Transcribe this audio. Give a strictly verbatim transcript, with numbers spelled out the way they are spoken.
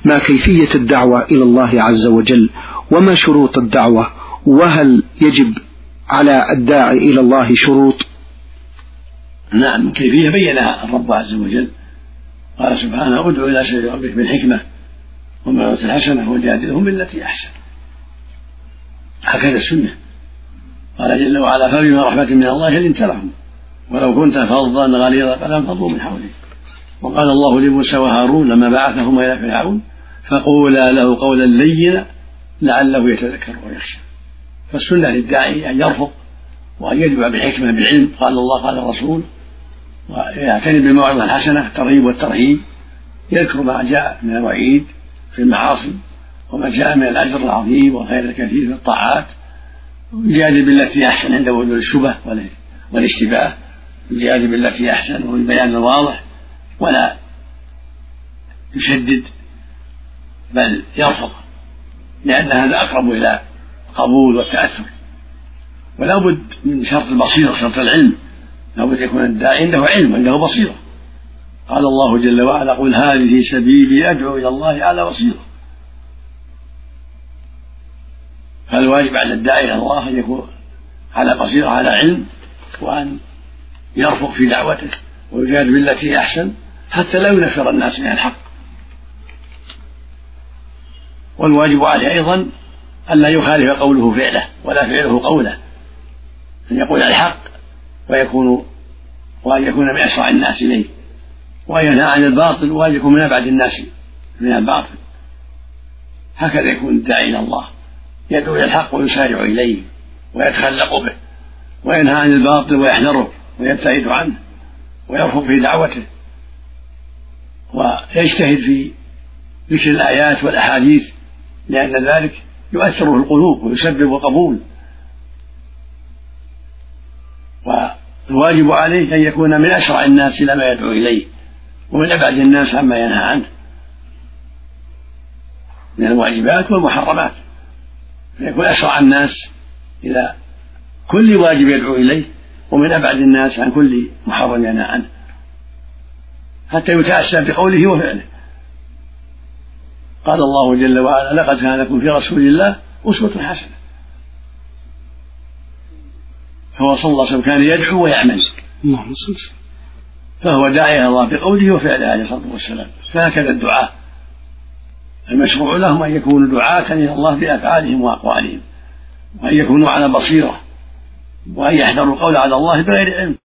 ما كيفية الدعوة إلى الله عز وجل وما شروط الدعوة، وهل يجب على الداعي إلى الله شروط؟ نعم، كيفية بينها الرب عز وجل، قال سبحانه: ادع إلى سبيل ربك بالحكمة والموعظة الحسنة وجادلهم بالتي أحسن. هكذا السنة. قال جل وعلا: فبما رحمة من الله لنت لهم ولو كنت فظا غليظ القلب لانفضوا من حولك. وقال الله لموسى وهارون لما بعثهما إلى فرعون: فقولا له قولا لينا لعله يتذكر ويخشى. فالسنة للداعي أن يرفض وأن يدعو بالحكمة بالعلم، قال الله قال الرسول، ويعتني بالموعظة الحسنة الترغيب والترهيب، يذكر ما جاء من الوعيد في المعاصي وما جاء من الأجر العظيم والخير الكثير في الطاعات، ويجادل بالتي أحسن عند وجود الشبه والاشتباه، يجادل بالتي أحسن والبيان الواضح، ولا يشدد بل يرفض، لأن هذا أقرب إلى القبول والتأثر. ولا بد من شرط البصيرة، شرط العلم، لا بد يكون الداعي عنده علم وعنده بصيرة. قال الله جل وعلا: قل هذه سبيلي أدعو إلى الله على بصيرة. فالواجب على الداعي إلى الله أن يكون على بصيرة، على علم، وأن يرفق في دعوته ويجادل بالتي أحسن حتى لا ينفر الناس من الحق. والواجب عليه أيضا ألا يخالف قوله فعله ولا فعله قوله، أن يقول الحق ويكون وأن يكون من أسرع الناس إليه، وأن ينهى عن الباطل وأن يكون من أبعد الناس من الباطل. هكذا يكون الداعي إلى الله، يدعو إلى الحق ويسارع إليه ويتخلق به، وينهى عن الباطل ويحذره ويبتعد عنه ويرفق في دعوته، ويجتهد في ذكر الآيات والأحاديث، لأن ذلك يؤثر في القلوب ويسبب القبول. والواجب عليه أن يكون من أسرع الناس إلى ما يدعو إليه ومن أبعد الناس عما ينهى عنه من الواجبات والمحرمات، فيكون أسرع الناس إلى كل واجب يدعو إليه ومن أبعد الناس عن كل محرم ينهى عنه، حتى يتأسى بقوله وفعله. قال الله جل وعلا: لقد كان لكم في رسول الله أسوة حسنة. فهو صلى الله عليه وسلم كان يدعو ويعمل، فهو داعي إلى الله بقوله وفعله عليه الصلاة والسلام. فهكذا الدعاء المشروع لهم أن يكونوا دعاة إلى الله بأفعالهم وأقوالهم، وأن يكونوا على بصيرة، وأن يحذروا القول على الله بغير علم.